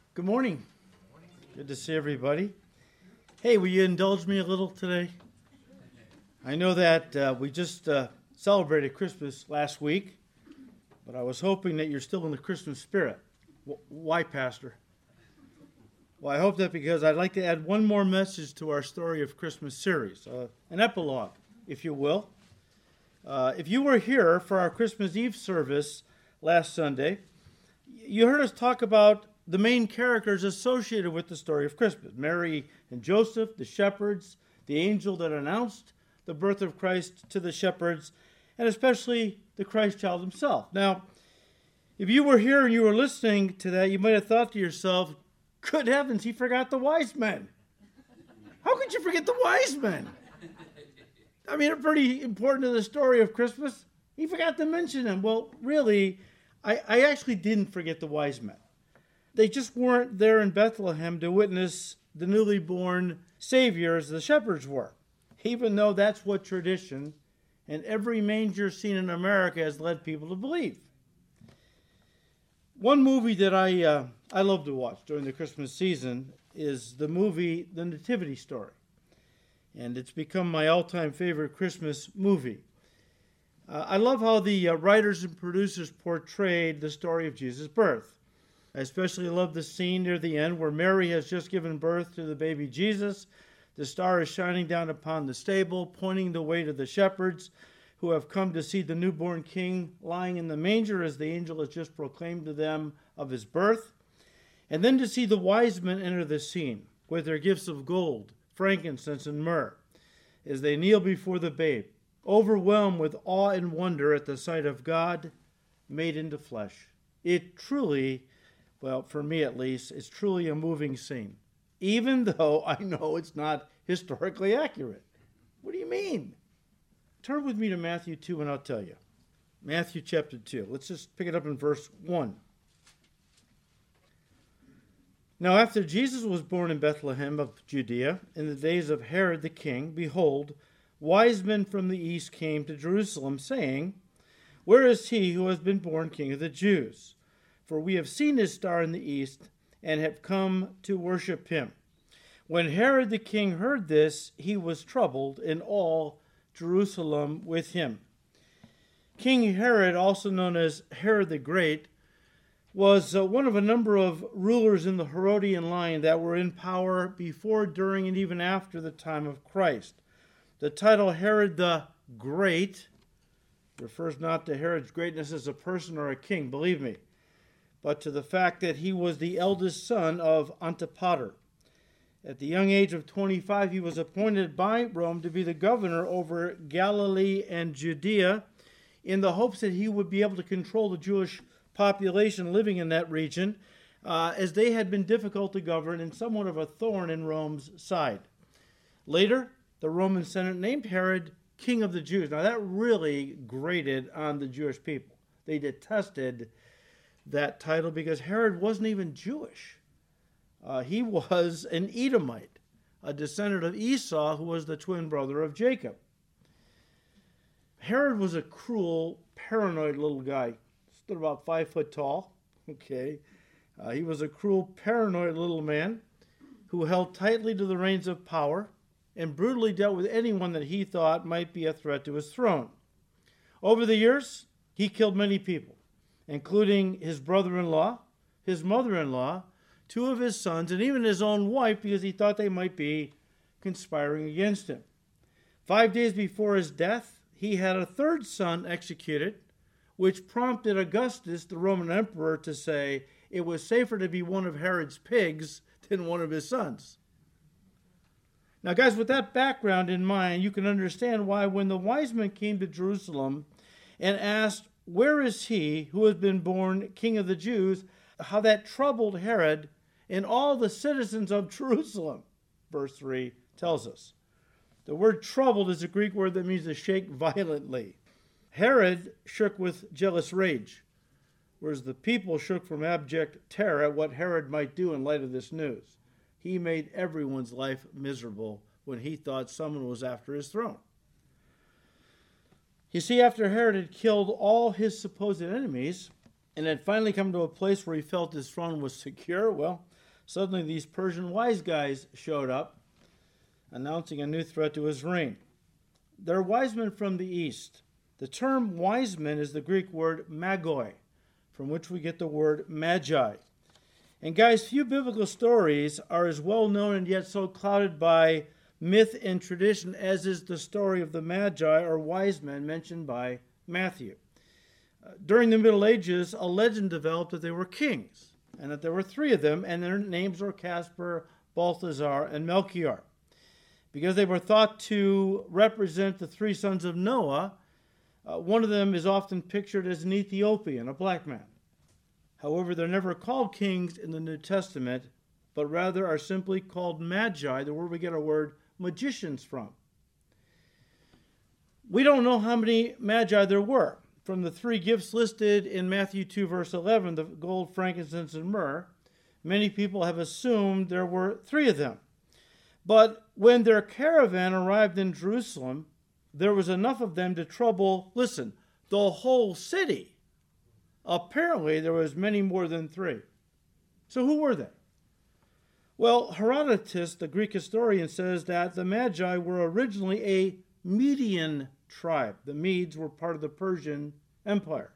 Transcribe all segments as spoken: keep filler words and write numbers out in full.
Good morning. Good to see everybody. Hey, will you indulge me a little today? I know that uh, we just uh, celebrated Christmas last week, but I was hoping that you're still in the Christmas spirit. W- why, Pastor? Well, I hope that because I'd like to add one more message to our Story of Christmas series, uh, an epilogue, if you will. Uh, if you were here for our Christmas Eve service last Sunday, you heard us talk about the main characters associated with the story of Christmas. Mary and Joseph, the shepherds, the angel that announced the birth of Christ to the shepherds, and especially the Christ child himself. Now, if you were here and you were listening to that, you might have thought to yourself, good heavens, he forgot the wise men. How could you forget the wise men? I mean, they're pretty important to the story of Christmas. He forgot to mention them. Well, really, I, I actually didn't forget the wise men. They just weren't there in Bethlehem to witness the newly born Savior as the shepherds were, even though that's what tradition and every manger scene in America has led people to believe. One movie that I uh, I love to watch during the Christmas season is the movie The Nativity Story, and it's become my all-time favorite Christmas movie. Uh, I love how the uh, writers and producers portrayed the story of Jesus' birth. I especially love the scene near the end where Mary has just given birth to the baby Jesus. The star is shining down upon the stable, pointing the way to the shepherds who have come to see the newborn king lying in the manger as the angel has just proclaimed to them of his birth. And then to see the wise men enter the scene with their gifts of gold, frankincense, and myrrh as they kneel before the babe, overwhelmed with awe and wonder at the sight of God made into flesh. It truly, well, for me at least, it's truly a moving scene, even though I know it's not historically accurate. What do you mean? Turn with me to Matthew two and I'll tell you. Matthew chapter two. Let's just pick it up in verse one. Now after Jesus was born in Bethlehem of Judea, in the days of Herod the king, behold, wise men from the east came to Jerusalem, saying, where is he who has been born King of the Jews? For we have seen his star in the east, and have come to worship him. When Herod the king heard this, he was troubled, and all Jerusalem with him. King Herod, also known as Herod the Great, was uh, one of a number of rulers in the Herodian line that were in power before, during, and even after the time of Christ. The title Herod the Great refers not to Herod's greatness as a person or a king, believe me, but to the fact that he was the eldest son of Antipater. At the young age of twenty-five, he was appointed by Rome to be the governor over Galilee and Judea in the hopes that he would be able to control the Jewish population living in that region, uh, as they had been difficult to govern and somewhat of a thorn in Rome's side. Later, the Roman Senate named Herod King of the Jews. Now, that really grated on the Jewish people. They detested that title because Herod wasn't even Jewish. Uh, he was an Edomite, a descendant of Esau, who was the twin brother of Jacob. Herod was a cruel, paranoid little guy. Stood about five foot tall. Okay, uh, he was a cruel, paranoid little man who held tightly to the reins of power and brutally dealt with anyone that he thought might be a threat to his throne. Over the years, he killed many people, including his brother-in-law, his mother-in-law, two of his sons, and even his own wife, because he thought they might be conspiring against him. Five days before his death, he had a third son executed, which prompted Augustus, the Roman emperor, to say it was safer to be one of Herod's pigs than one of his sons. Now, guys, with that background in mind, you can understand why when the wise men came to Jerusalem and asked, where is he who has been born King of the Jews, how that troubled Herod and all the citizens of Jerusalem. Verse three tells us. The word troubled is a Greek word that means to shake violently. Herod shook with jealous rage, whereas the people shook from abject terror at what Herod might do in light of this news. He made everyone's life miserable when he thought someone was after his throne. You see, after Herod had killed all his supposed enemies and had finally come to a place where he felt his throne was secure, well, Suddenly these Persian wise guys showed up, announcing a new threat to his reign. They're wise men from the east. The term wise men is the Greek word magoi, from which we get the word magi. And guys, few biblical stories are as well known and yet so clouded by myth and tradition as is the story of the magi or wise men mentioned by Matthew. Uh, during the Middle Ages, a legend developed that they were kings, and that there were three of them, and their names were Caspar, Balthazar, and Melchior. Because they were thought to represent the three sons of Noah, uh, one of them is often pictured as an Ethiopian, a black man. However, they're never called kings in the New Testament, but rather are simply called magi, the word we get our word magicians from. We don't know how many magi there were. From the three gifts listed in Matthew two, verse eleven, the gold, frankincense, and myrrh, many people have assumed there were three of them. But when their caravan arrived in Jerusalem, there was enough of them to trouble, listen, the whole city. Apparently, there was many more than three. So who were they? Well, Herodotus, the Greek historian, says that the Magi were originally a Median tribe. The Medes were part of the Persian Empire.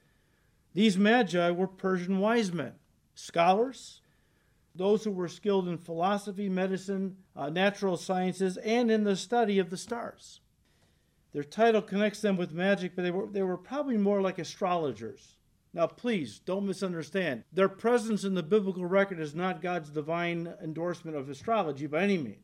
These Magi were Persian wise men, scholars, those who were skilled in philosophy, medicine, uh, natural sciences, and in the study of the stars. Their title connects them with magic, but they were, they were probably more like astrologers. Now, please, don't misunderstand. Their presence in the biblical record is not God's divine endorsement of astrology by any means.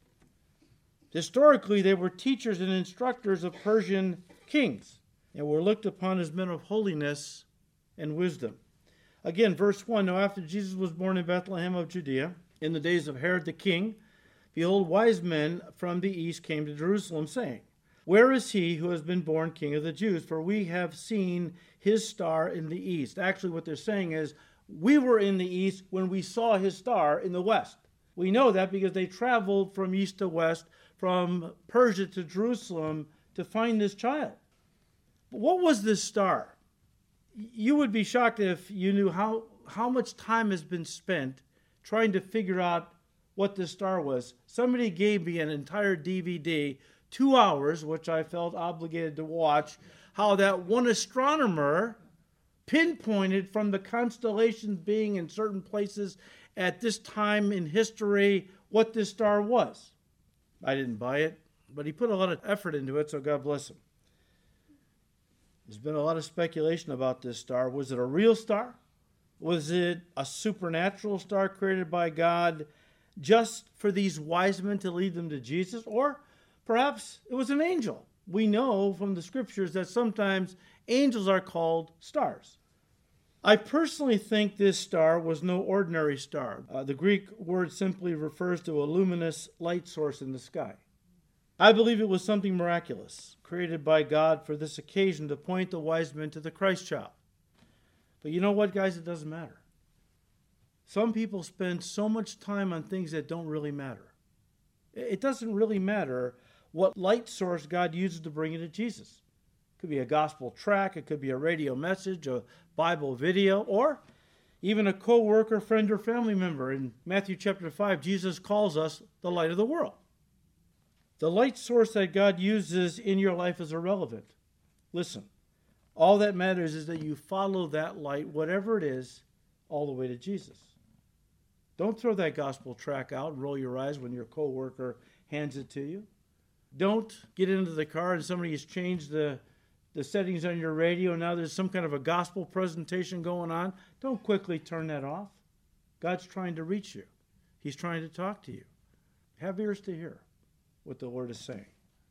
Historically, they were teachers and instructors of Persian kings and were looked upon as men of holiness and wisdom. Again, verse one, now after Jesus was born in Bethlehem of Judea, in the days of Herod the king, behold, wise men from the east came to Jerusalem, saying, where is he who has been born King of the Jews? For we have seen his star in the east. Actually, what they're saying is, we were in the east when we saw his star in the west. We know that because they traveled from east to west, from Persia to Jerusalem, to find this child. But what was this star? You would be shocked if you knew how, how much time has been spent trying to figure out what this star was. Somebody gave me an entire D V D, two hours, which I felt obligated to watch, how that one astronomer pinpointed from the constellations being in certain places at this time in history what this star was. I didn't buy it, but he put a lot of effort into it, so God bless him. There's been a lot of speculation about this star. Was it a real star? Was it a supernatural star created by God just for these wise men to lead them to Jesus? Or perhaps it was an angel. We know from the scriptures that sometimes angels are called stars. I personally think this star was no ordinary star. Uh, the Greek word simply refers to a luminous light source in the sky. I believe it was something miraculous, created by God for this occasion to point the wise men to the Christ child. But you know what, guys? It doesn't matter. Some people spend so much time on things that don't really matter. It doesn't really matter what light source God uses to bring you to Jesus. It could be a gospel track, it could be a radio message, a Bible video, or even a co-worker, friend, or family member. In Matthew chapter five, Jesus calls us the light of the world. The light source that God uses in your life is irrelevant. Listen, all that matters is that you follow that light, whatever it is, all the way to Jesus. Don't throw that gospel track out and roll your eyes when your co-worker hands it to you. Don't get into the car and somebody has changed the, the settings on your radio. Now there's some kind of a gospel presentation going on. Don't quickly turn that off. God's trying to reach you. He's trying to talk to you. Have ears to hear what the Lord is saying.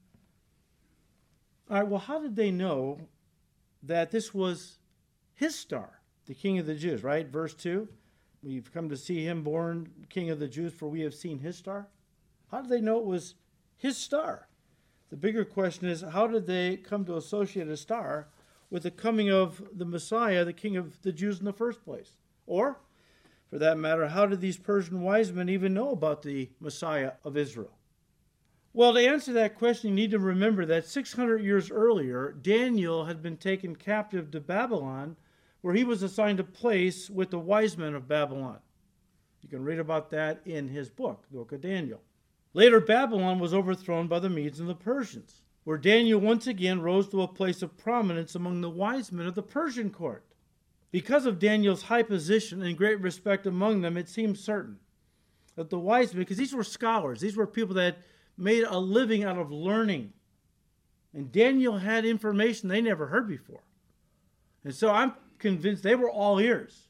All right, well, how did they know that this was his star, the King of the Jews, right? Verse two, we've come to see him born King of the Jews, for we have seen his star. How did they know it was his star? The bigger question is, how did they come to associate a star with the coming of the Messiah, the King of the Jews in the first place? Or, for that matter, how did these Persian wise men even know about the Messiah of Israel? Well, to answer that question, you need to remember that six hundred years earlier, Daniel had been taken captive to Babylon, where he was assigned a place with the wise men of Babylon. You can read about that in his book, the book of Daniel. Later, Babylon was overthrown by the Medes and the Persians, where Daniel once again rose to a place of prominence among the wise men of the Persian court. Because of Daniel's high position and great respect among them, it seems certain that the wise men, because these were scholars, these were people that made a living out of learning. And Daniel had information they never heard before. And so I'm convinced they were all ears.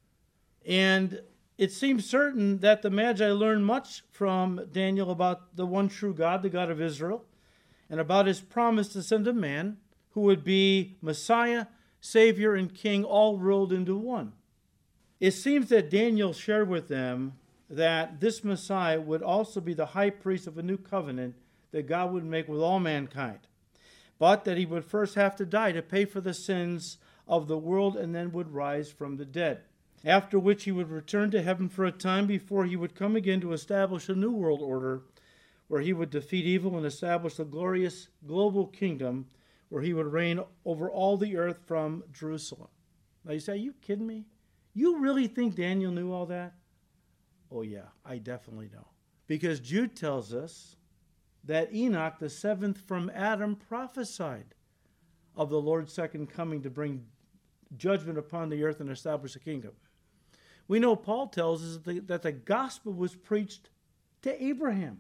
And it seems certain that the Magi learned much from Daniel about the one true God, the God of Israel, and about his promise to send a man who would be Messiah, Savior, and King, all rolled into one. It seems that Daniel shared with them that this Messiah would also be the high priest of a new covenant that God would make with all mankind, but that he would first have to die to pay for the sins of the world and then would rise from the dead, after which he would return to heaven for a time before he would come again to establish a new world order where he would defeat evil and establish a glorious global kingdom where he would reign over all the earth from Jerusalem. Now you say, are you kidding me? You really think Daniel knew all that? Oh yeah, I definitely know. Because Jude tells us that Enoch, the seventh from Adam, prophesied of the Lord's second coming to bring judgment upon the earth and establish a kingdom. We know Paul tells us that the gospel was preached to Abraham.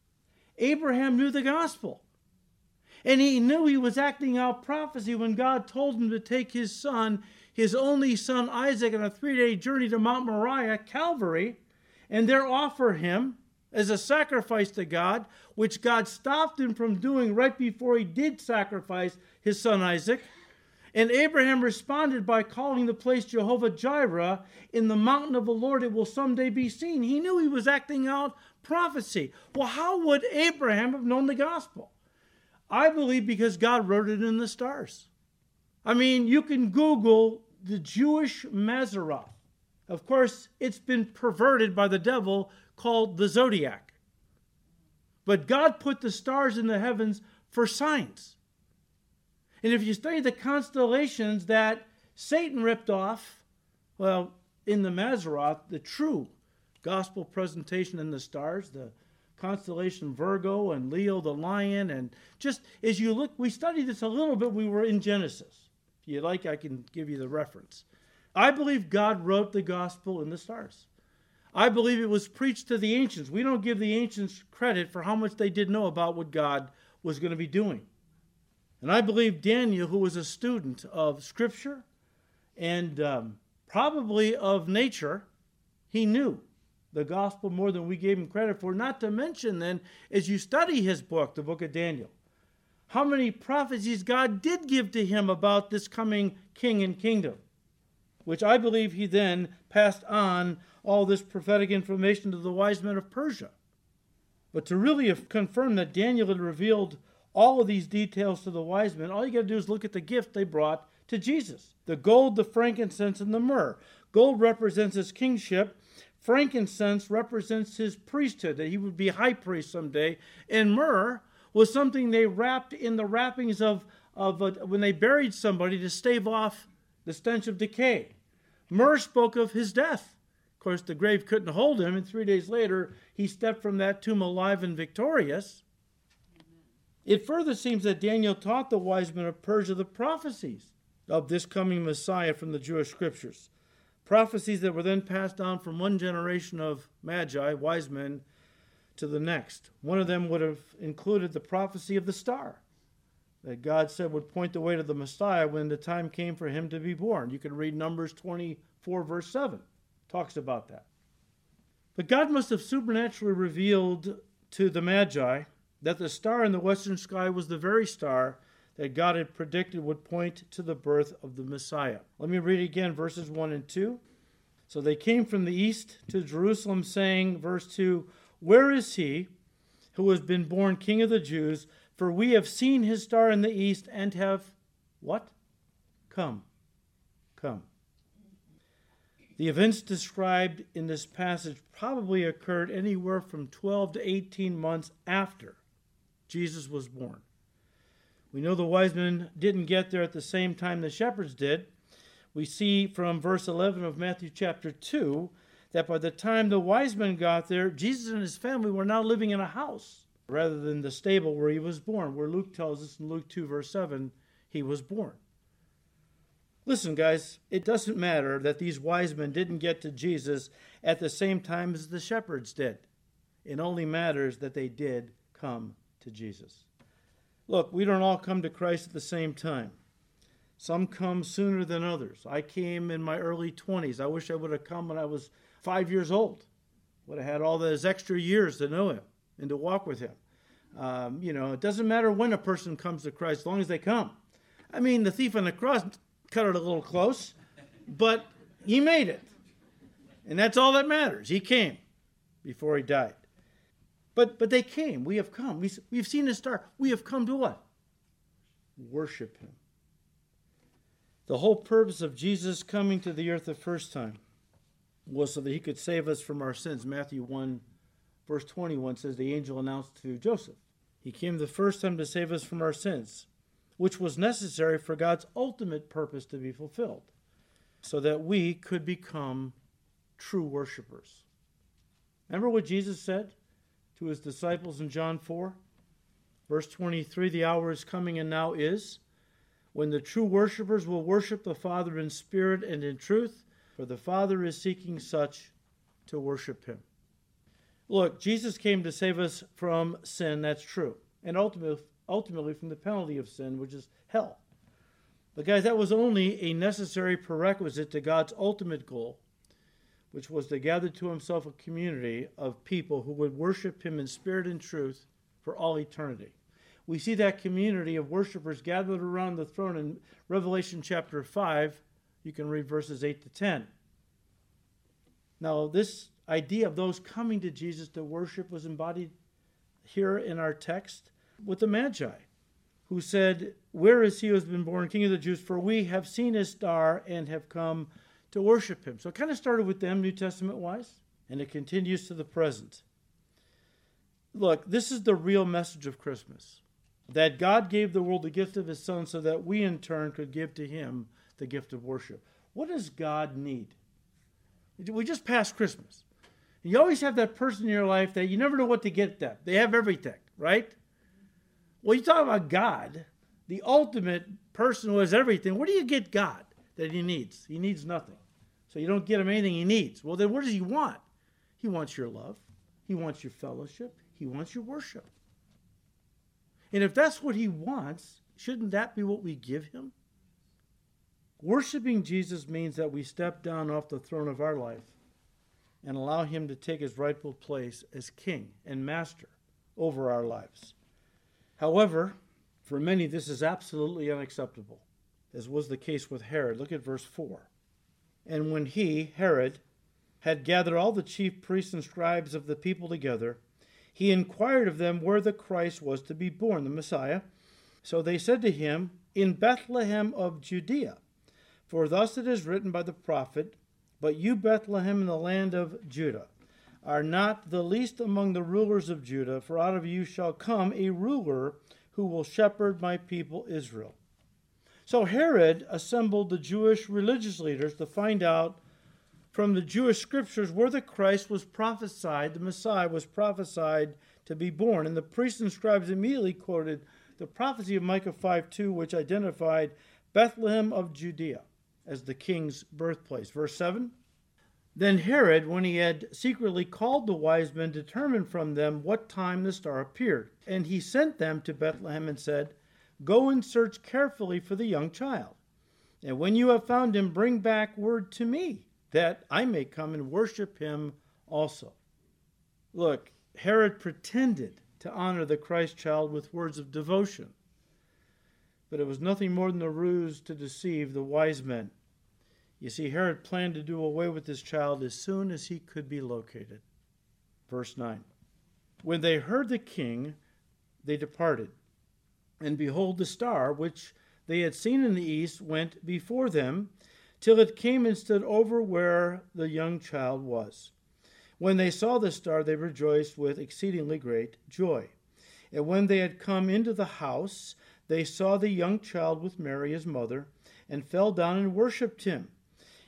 Abraham knew the gospel. And he knew he was acting out prophecy when God told him to take his son, his only son Isaac, on a three-day journey to Mount Moriah, Calvary, and there offer him as a sacrifice to God, which God stopped him from doing right before he did sacrifice his son Isaac. And Abraham responded by calling the place Jehovah Jireh. In the mountain of the Lord it will someday be seen. He knew he was acting out prophecy. Well, how would Abraham have known the gospel? I believe because God wrote it in the stars. I mean, you can Google the Jewish Mazzaroth. Of course, it's been perverted by the devil, called the zodiac. But God put the stars in the heavens for signs. And if you study the constellations that Satan ripped off, well, in the Mazzaroth, the true gospel presentation in the stars, the constellation Virgo and Leo the lion, and just as you look, we studied this a little bit, we were in Genesis. If you like, I can give you the reference. I believe God wrote the gospel in the stars. I believe it was preached to the ancients. We don't give the ancients credit for how much they did know about what God was going to be doing. And I believe Daniel, who was a student of Scripture and um, probably of nature, he knew the gospel more than we gave him credit for. Not to mention then, as you study his book, the book of Daniel, how many prophecies God did give to him about this coming king and kingdom, which I believe he then passed on all this prophetic information to the wise men of Persia. But to really confirm that Daniel had revealed all of these details to the wise men, all you got to do is look at the gift they brought to Jesus. The gold, the frankincense, and the myrrh. Gold represents his kingship. Frankincense represents his priesthood, that he would be high priest someday. And myrrh was something they wrapped in the wrappings of, of a, when they buried somebody to stave off the stench of decay. Myrrh spoke of his death. Of course, the grave couldn't hold him, and three days later, he stepped from that tomb alive and victorious. It further seems that Daniel taught the wise men of Persia the prophecies of this coming Messiah from the Jewish scriptures. Prophecies that were then passed on from one generation of magi, wise men, to the next. One of them would have included the prophecy of the star that God said would point the way to the Messiah when the time came for him to be born. You can read Numbers twenty-four, verse seven. Talks about that. But God must have supernaturally revealed to the Magi that the star in the western sky was the very star that God had predicted would point to the birth of the Messiah. Let me read again verses one and two. So they came from the east to Jerusalem, saying, verse two, "Where is he who has been born King of the Jews? For we have seen his star in the east and have," what? Come. Come. The events described in this passage probably occurred anywhere from twelve to eighteen months after Jesus was born. We know the wise men didn't get there at the same time the shepherds did. We see from verse eleven of Matthew chapter two that by the time the wise men got there, Jesus and his family were now living in a house rather than the stable where he was born, where Luke tells us in Luke two, verse seven, he was born. Listen, guys, it doesn't matter that these wise men didn't get to Jesus at the same time as the shepherds did. It only matters that they did come to Jesus. Look, we don't all come to Christ at the same time. Some come sooner than others. I came in my early twenties. I wish I would have come when I was five years old. Would have had all those extra years to know him and to walk with him. Um, you know, it doesn't matter when a person comes to Christ as long as they come. I mean, the thief on the cross cut it a little close, but he made it. And that's all that matters. He came before he died. But but they came. We have come. We, we've seen his star. We have come to what? Worship him. The whole purpose of Jesus coming to the earth the first time was so that he could save us from our sins. Matthew one, verse twenty-one says, the angel announced to Joseph, he came the first time to save us from our sins, which was necessary for God's ultimate purpose to be fulfilled, so that we could become true worshipers. Remember what Jesus said to his disciples in John four? Verse twenty-three, the hour is coming and now is, when the true worshipers will worship the Father in spirit and in truth, for the Father is seeking such to worship him. Look, Jesus came to save us from sin, that's true, and ultimately, ultimately from the penalty of sin, which is hell. But guys, that was only a necessary prerequisite to God's ultimate goal, which was to gather to himself a community of people who would worship him in spirit and truth for all eternity. We see that community of worshipers gathered around the throne in Revelation chapter five. You can read verses eight to ten. Now, this idea of those coming to Jesus to worship was embodied here in our text with the Magi, who said, where is he who has been born King of the Jews? For we have seen his star and have come to worship him. So it kind of started with them, New Testament-wise, and it continues to the present. Look, this is the real message of Christmas, that God gave the world the gift of his Son so that we in turn could give to him the gift of worship. What does God need? We just passed Christmas. You always have that person in your life that you never know what to get them. They have everything, right? Well, you talk about God, the ultimate person who has everything. Where do you get God that he needs? He needs nothing. So you don't get him anything he needs. Well, then what does he want? He wants your love. He wants your fellowship. He wants your worship. And if that's what he wants, shouldn't that be what we give him? Worshiping Jesus means that we step down off the throne of our life and allow him to take his rightful place as king and master over our lives. However, for many, this is absolutely unacceptable, as was the case with Herod. Look at verse four. And when he, Herod, had gathered all the chief priests and scribes of the people together, he inquired of them where the Christ was to be born, the Messiah. So they said to him, in Bethlehem of Judea. For thus it is written by the prophet, but you, Bethlehem, in the land of Judah, are not the least among the rulers of Judah, for out of you shall come a ruler who will shepherd my people Israel. So Herod assembled the Jewish religious leaders to find out from the Jewish scriptures where the Christ was prophesied, the Messiah was prophesied to be born. And the priests and scribes immediately quoted the prophecy of Micah five two, which identified Bethlehem of Judea as the king's birthplace. Verse seven, then Herod, when he had secretly called the wise men, determined from them what time the star appeared. And he sent them to Bethlehem and said, go and search carefully for the young child. And when you have found him, bring back word to me, that I may come and worship him also. Look, Herod pretended to honor the Christ child with words of devotion, but it was nothing more than a ruse to deceive the wise men. You see, Herod planned to do away with this child as soon as he could be located. Verse nine, when they heard the king, they departed. And behold, the star, which they had seen in the east, went before them, till it came and stood over where the young child was. When they saw the star, they rejoiced with exceedingly great joy. And when they had come into the house, they saw the young child with Mary his mother, and fell down and worshipped him.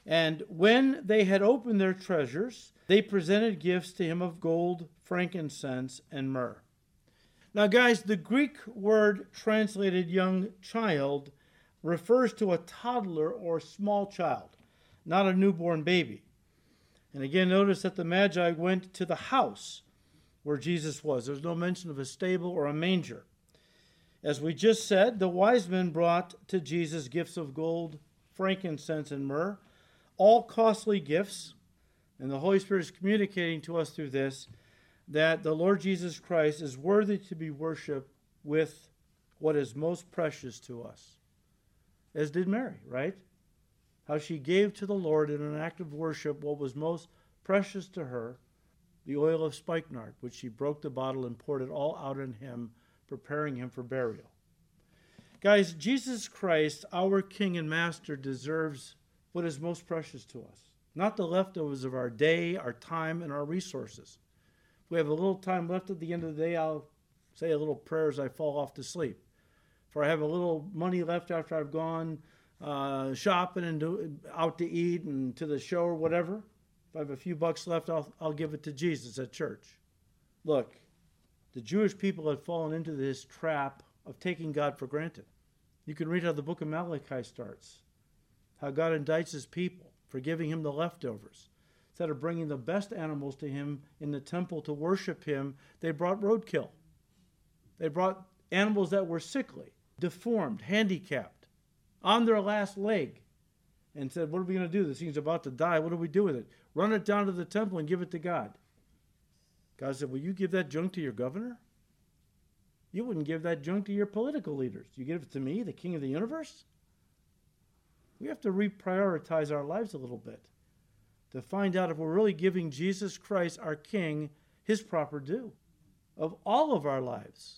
And when they had opened their treasures, they presented gifts to him of gold, frankincense, and myrrh. Now, guys, the Greek word translated young child refers to a toddler or small child, not a newborn baby. And again, notice that the Magi went to the house where Jesus was. There's no mention of a stable or a manger. As we just said, the wise men brought to Jesus gifts of gold, frankincense, and myrrh, all costly gifts. And the Holy Spirit is communicating to us through this that the Lord Jesus Christ is worthy to be worshipped with what is most precious to us. As did Mary, right? How she gave to the Lord in an act of worship what was most precious to her, the oil of spikenard, which she broke the bottle and poured it all out on him, preparing him for burial. Guys, Jesus Christ, our King and Master, deserves what is most precious to us. Not the leftovers of our day, our time, and our resources. If we have a little time left at the end of the day, I'll say a little prayer as I fall off to sleep. If I have a little money left after I've gone uh, shopping and do, out to eat and to the show or whatever, if I have a few bucks left, I'll, I'll give it to Jesus at church. Look, the Jewish people had fallen into this trap of taking God for granted. You can read how the book of Malachi starts, how God indicts his people for giving him the leftovers. Instead of bringing the best animals to him in the temple to worship him, they brought roadkill. They brought animals that were sickly, deformed, handicapped, on their last leg, and said, what are we going to do? This thing's about to die. What do we do with it? Run it down to the temple and give it to God. God said, will you give that junk to your governor? You wouldn't give that junk to your political leaders. You give it to me, the king of the universe? We have to reprioritize our lives a little bit to find out if we're really giving Jesus Christ, our King, his proper due of all of our lives.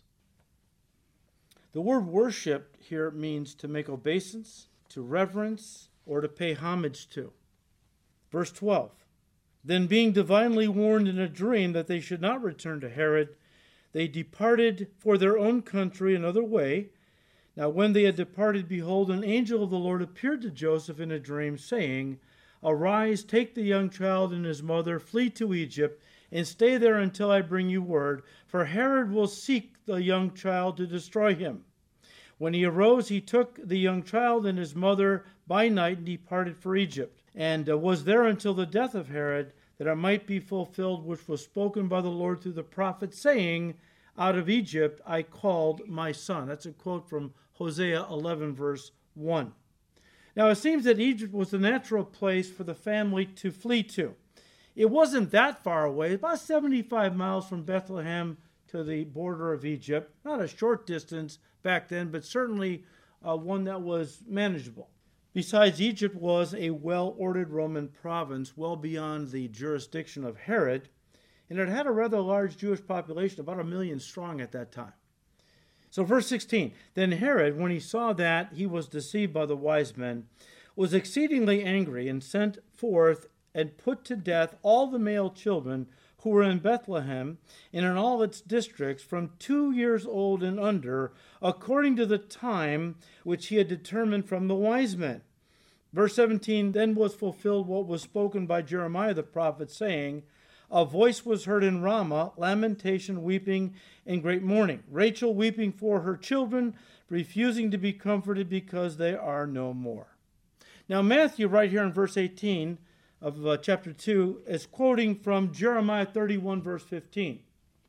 The word worship here means to make obeisance, to reverence, or to pay homage to. Verse twelve, then being divinely warned in a dream that they should not return to Herod, they departed for their own country another way. Now when they had departed, behold, an angel of the Lord appeared to Joseph in a dream, saying, arise, take the young child and his mother, flee to Egypt, and stay there until I bring you word, for Herod will seek the young child to destroy him. When he arose, he took the young child and his mother by night and departed for Egypt, and uh, was there until the death of Herod, that it might be fulfilled which was spoken by the Lord through the prophet, saying, out of Egypt I called my son. That's a quote from Hosea eleven, verse one. Now, it seems that Egypt was the natural place for the family to flee to. It wasn't that far away, about seventy-five miles from Bethlehem to the border of Egypt. Not a short distance back then, but certainly uh, one that was manageable. Besides, Egypt was a well-ordered Roman province, well beyond the jurisdiction of Herod, and it had a rather large Jewish population, about a million strong at that time. So verse sixteen, then Herod, when he saw that he was deceived by the wise men, was exceedingly angry and sent forth and put to death all the male children who were in Bethlehem and in all its districts from two years old and under, according to the time which he had determined from the wise men. Verse seventeen, then was fulfilled what was spoken by Jeremiah the prophet, saying, a voice was heard in Ramah, lamentation, weeping, and great mourning. Rachel weeping for her children, refusing to be comforted because they are no more. Now Matthew, right here in verse eighteen of uh, chapter two, is quoting from Jeremiah thirty-one, verse fifteen.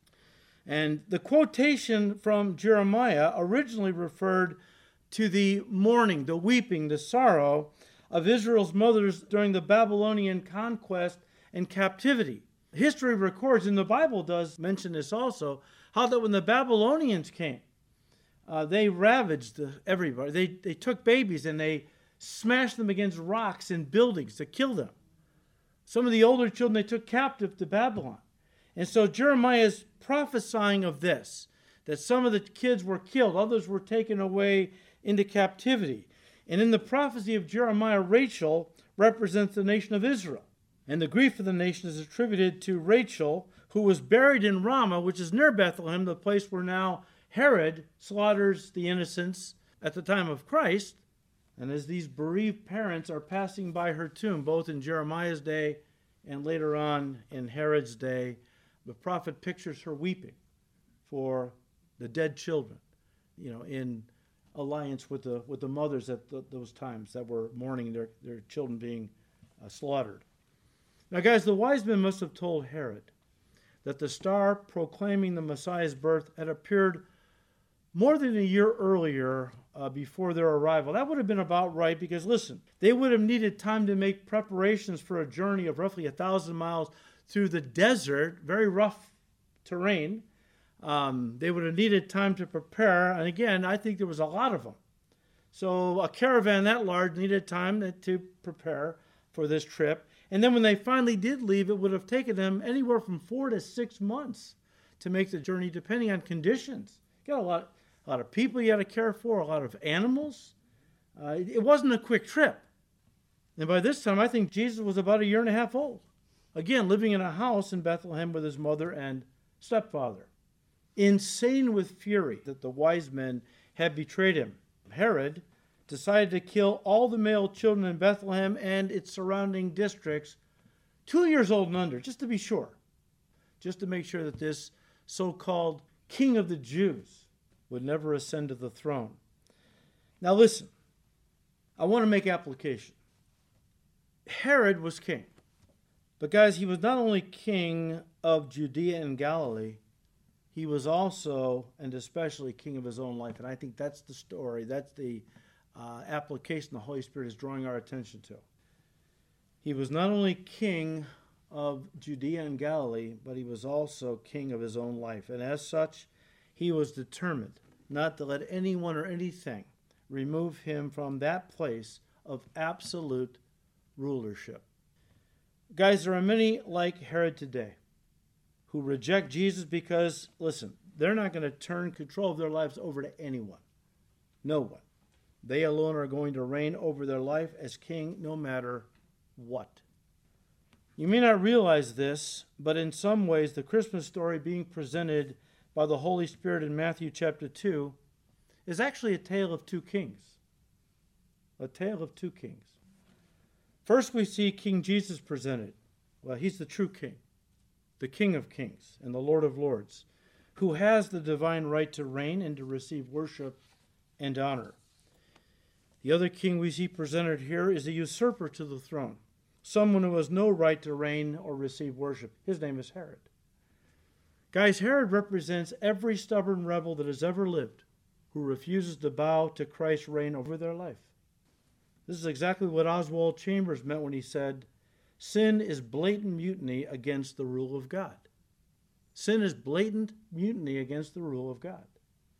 And the quotation from Jeremiah originally referred to the mourning, the weeping, the sorrow of Israel's mothers during the Babylonian conquest and captivity. History records, and the Bible does mention this also, how that when the Babylonians came, uh, they ravaged everybody. They, they took babies and they smashed them against rocks and buildings to kill them. Some of the older children they took captive to Babylon. And so Jeremiah is prophesying of this, that some of the kids were killed, others were taken away into captivity. And in the prophecy of Jeremiah, Rachel represents the nation of Israel. And the grief of the nation is attributed to Rachel, who was buried in Ramah, which is near Bethlehem, the place where now Herod slaughters the innocents at the time of Christ. And as these bereaved parents are passing by her tomb, both in Jeremiah's day and later on in Herod's day, the prophet pictures her weeping for the dead children, you know, in alliance with the with the mothers at the, those times that were mourning their, their children being uh, slaughtered. Now, guys, the wise men must have told Herod that the star proclaiming the Messiah's birth had appeared more than a year earlier uh, before their arrival. That would have been about right because, listen, they would have needed time to make preparations for a journey of roughly a thousand miles through the desert, very rough terrain. Um, they would have needed time to prepare. And again, I think there was a lot of them. So a caravan that large needed time to prepare for this trip. And then when they finally did leave, it would have taken them anywhere from four to six months to make the journey, depending on conditions. You got a lot, a lot of people you had to care for, a lot of animals. Uh, it wasn't a quick trip. And by this time, I think Jesus was about a year and a half old. Again, living in a house in Bethlehem with his mother and stepfather. Insane with fury that the wise men had betrayed him, Herod decided to kill all the male children in Bethlehem and its surrounding districts, two years old and under, just to be sure, just to make sure that this so-called king of the Jews would never ascend to the throne. Now listen, I want to make application. Herod was king, but guys, he was not only king of Judea and Galilee, he was also and especially king of his own life. And I think that's the story, that's the uh, application the Holy Spirit is drawing our attention to. He was not only king of Judea and Galilee, but he was also king of his own life. And as such, he was determined not to let anyone or anything remove him from that place of absolute rulership. Guys, there are many like Herod today who reject Jesus because, listen, they're not going to turn control of their lives over to anyone. No one. They alone are going to reign over their life as king no matter what. You may not realize this, but in some ways the Christmas story being presented by the Holy Spirit in Matthew chapter two is actually a tale of two kings. A tale of two kings. First we see King Jesus presented. Well, he's the true king, the King of kings and the Lord of lords, who has the divine right to reign and to receive worship and honor. The other king we see presented here is a usurper to the throne, someone who has no right to reign or receive worship. His name is Herod. Guys, Herod represents every stubborn rebel that has ever lived who refuses to bow to Christ's reign over their life. This is exactly what Oswald Chambers meant when he said, sin is blatant mutiny against the rule of God. Sin is blatant mutiny against the rule of God.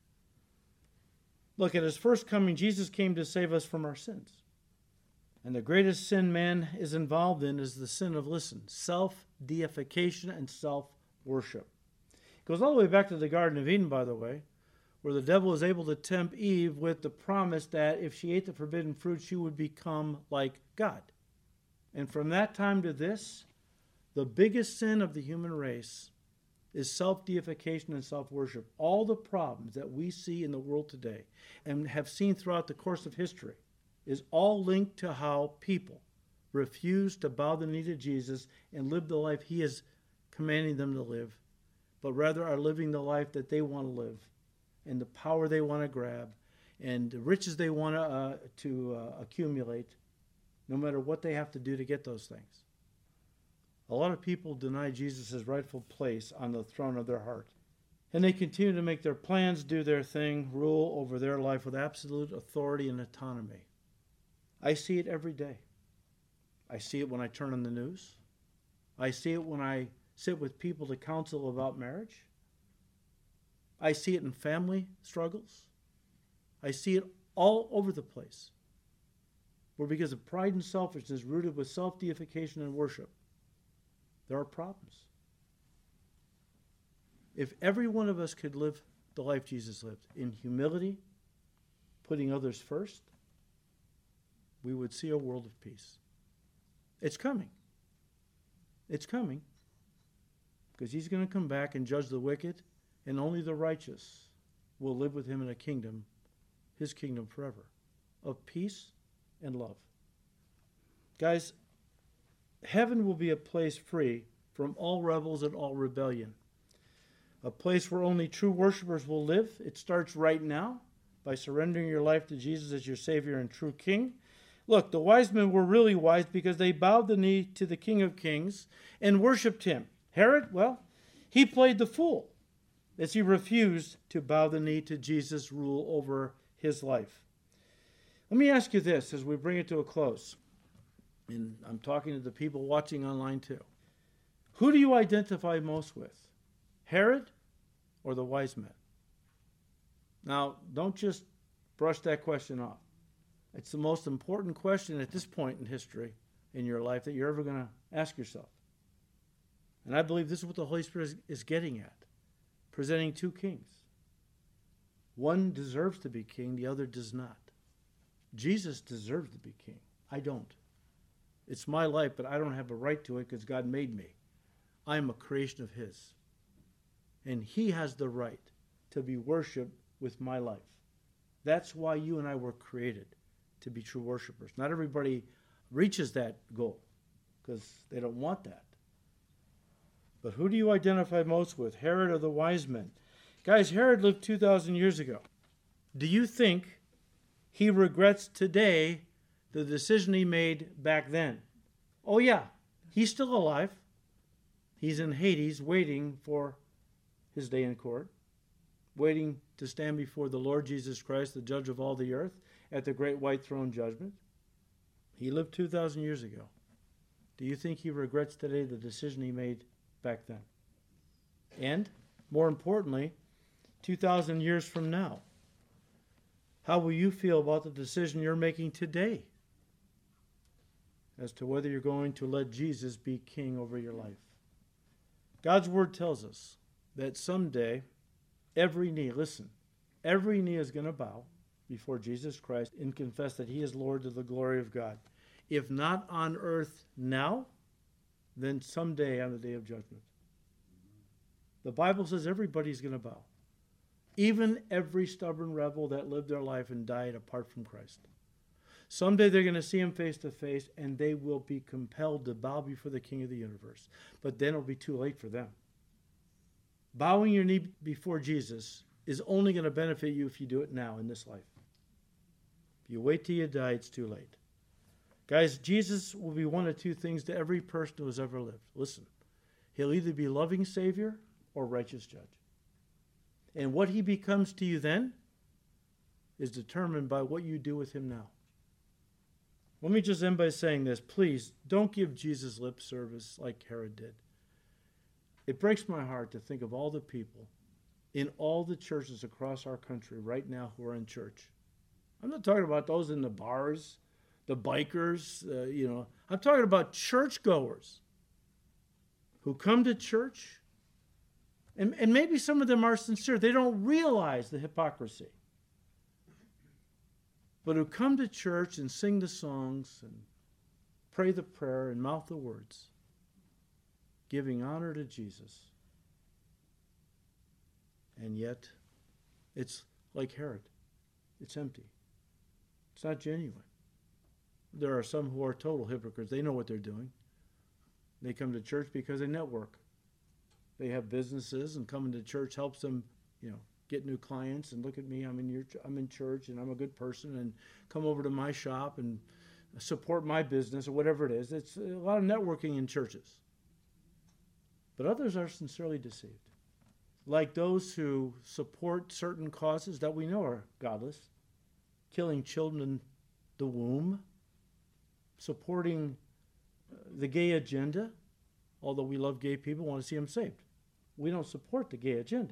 Look, at his first coming, Jesus came to save us from our sins. And the greatest sin man is involved in is the sin of, listen, self-deification and self-worship. It goes all the way back to the Garden of Eden, by the way, where the devil was able to tempt Eve with the promise that if she ate the forbidden fruit, she would become like God. And from that time to this, the biggest sin of the human race is self-deification and self-worship. All the problems that we see in the world today and have seen throughout the course of history is all linked to how people refuse to bow the knee to Jesus and live the life he is commanding them to live, but rather are living the life that they want to live and the power they want to grab and the riches they want to, uh, to uh, accumulate, no matter what they have to do to get those things. A lot of people deny Jesus his rightful place on the throne of their heart. And they continue to make their plans, do their thing, rule over their life with absolute authority and autonomy. I see it every day. I see it when I turn on the news. I see it when I sit with people to counsel about marriage. I see it in family struggles. I see it all over the place. Where because of pride and selfishness rooted with self-deification and worship, there are problems. If every one of us could live the life Jesus lived, in humility, putting others first, we would see a world of peace. It's coming. It's coming. Because he's going to come back and judge the wicked, and only the righteous will live with him in a kingdom, his kingdom forever, of peace and love. Guys, heaven will be a place free from all rebels and all rebellion. A place where only true worshipers will live. It starts right now by surrendering your life to Jesus as your Savior and true King. Look, the wise men were really wise because they bowed the knee to the King of Kings and worshipped him. Herod, well, he played the fool as he refused to bow the knee to Jesus' rule over his life. Let me ask you this as we bring it to a close. And I'm talking to the people watching online too. Who do you identify most with? Herod or the wise men? Now, don't just brush that question off. It's the most important question at this point in history in your life that you're ever going to ask yourself. And I believe this is what the Holy Spirit is, is getting at, presenting two kings. One deserves to be king, the other does not. Jesus deserves to be king. I don't. It's my life, but I don't have a right to it because God made me. I am a creation of his. And he has the right to be worshipped with my life. That's why you and I were created, to be true worshipers. Not everybody reaches that goal because they don't want that. But who do you identify most with, Herod or the wise men? Guys, Herod lived two thousand years ago. Do you think he regrets today the decision he made back then? Oh yeah, he's still alive. He's in Hades waiting for his day in court, waiting to stand before the Lord Jesus Christ, the judge of all the earth, at the great white throne judgment. He lived two thousand years ago. Do you think he regrets today the decision he made back then? And, more importantly, two thousand years from now, how will you feel about the decision you're making today as to whether you're going to let Jesus be king over your life? God's word tells us that someday every knee, listen, every knee is going to bow before Jesus Christ and confess that he is Lord to the glory of God. If not on earth now, then someday on the day of judgment. The Bible says everybody's going to bow. Even every stubborn rebel that lived their life and died apart from Christ. Someday they're going to see him face to face and they will be compelled to bow before the King of the universe. But then it'll be too late for them. Bowing your knee before Jesus is only going to benefit you if you do it now in this life. If you wait till you die, it's too late. Guys, Jesus will be one of two things to every person who has ever lived. Listen, he'll either be loving Savior or righteous judge. And what he becomes to you then is determined by what you do with him now. Let me just end by saying this. Please, don't give Jesus lip service like Herod did. It breaks my heart to think of all the people in all the churches across our country right now who are in church. I'm not talking about those in the bars, the bikers, uh, you know. I'm talking about churchgoers who come to church, and, and maybe some of them are sincere. They don't realize the hypocrisy. But who come to church and sing the songs and pray the prayer and mouth the words, giving honor to Jesus. And yet, it's like Herod. It's empty. It's not genuine. There are some who are total hypocrites. They know what they're doing. They come to church because they network. They have businesses, and coming to church helps them, you know, get new clients. And look at me, I'm in your, I'm in church, and I'm a good person, and come over to my shop and support my business or whatever it is. It's a lot of networking in churches. But others are sincerely deceived. Like those who support certain causes that we know are godless, killing children in the womb, supporting the gay agenda, although we love gay people, want to see them saved. We don't support the gay agenda.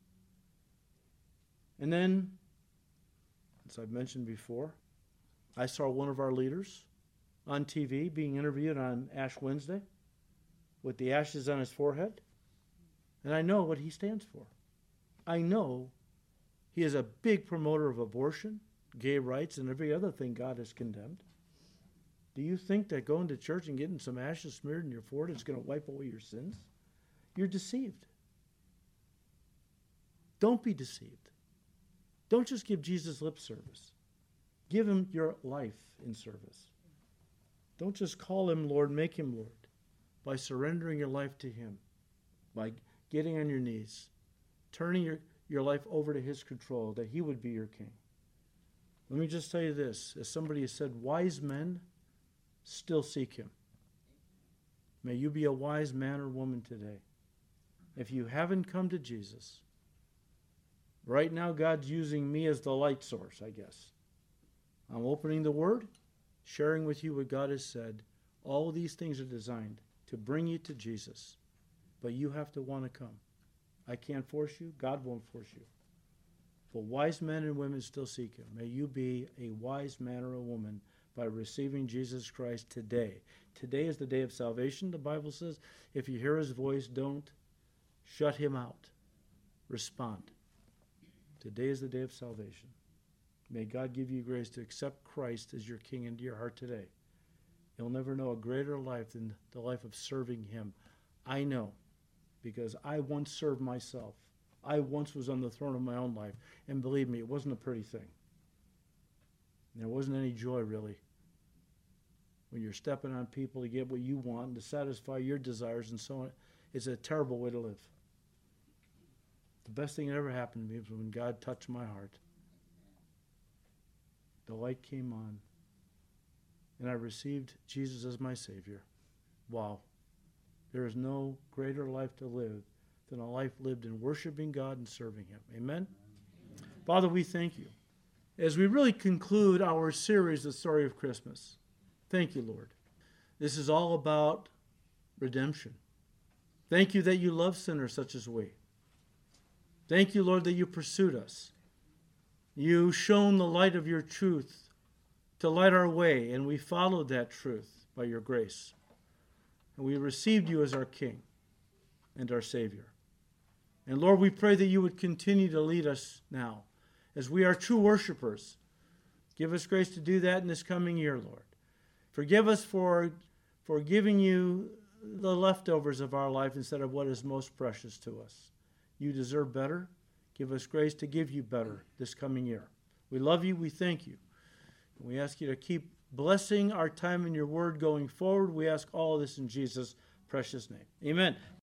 And then, as I've mentioned before, I saw one of our leaders on T V being interviewed on Ash Wednesday with the ashes on his forehead. And I know what he stands for. I know he is a big promoter of abortion, gay rights, and every other thing God has condemned. Do you think that going to church and getting some ashes smeared in your forehead is going to wipe away your sins? You're deceived. Don't be deceived. Don't just give Jesus lip service. Give him your life in service. Don't just call him Lord, make him Lord. By surrendering your life to him, by getting on your knees, turning your, your life over to his control, that he would be your king. Let me just tell you this. As somebody has said, wise men still seek him. May you be a wise man or woman today. If you haven't come to Jesus, right now God's using me as the light source, I guess. I'm opening the Word, sharing with you what God has said. All these things are designed to bring you to Jesus. But you have to want to come. I can't force you. God won't force you. But wise men and women still seek him. May you be a wise man or a woman by receiving Jesus Christ today. Today is the day of salvation. The Bible says, if you hear his voice, don't shut him out. Respond. Today is the day of salvation. May God give you grace to accept Christ as your King into your heart today. You'll never know a greater life than the life of serving him. I know, because I once served myself. I once was on the throne of my own life. And believe me, it wasn't a pretty thing. There wasn't any joy, really. When you're stepping on people to get what you want and to satisfy your desires and so on, it's a terrible way to live. The best thing that ever happened to me was when God touched my heart. The light came on, and I received Jesus as my Savior. Wow. There is no greater life to live than a life lived in worshiping God and serving him. Amen? Father, we thank you. As we really conclude our series, The Story of Christmas, thank you, Lord. This is all about redemption. Thank you that you love sinners such as we. Thank you, Lord, that you pursued us. You shone the light of your truth to light our way, and we followed that truth by your grace. And we received you as our King and our Savior. And Lord, we pray that you would continue to lead us now as we are true worshipers. Give us grace to do that in this coming year, Lord. Forgive us for, for giving you the leftovers of our life instead of what is most precious to us. You deserve better. Give us grace to give you better this coming year. We love you. We thank you. And we ask you to keep blessing our time in your word going forward. We ask all of this in Jesus' precious name. Amen.